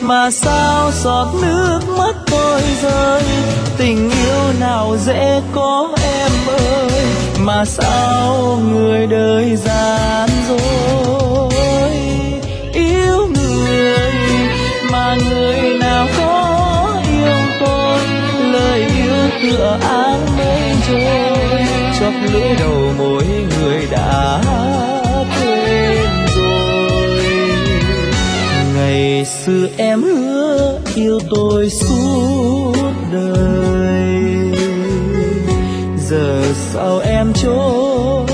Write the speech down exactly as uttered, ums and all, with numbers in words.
mà sao giọt nước mắt tôi rơi. Tình yêu nào dễ có em ơi, mà sao người đời gian dối. Yêu người mà người nào có yêu tôi, lời yêu tựa áng mây trôi, chóp lưỡi đầu mỗi người đã quên rồi. Ngày xưa em hứa yêu tôi suốt đời, giờ sao em trốn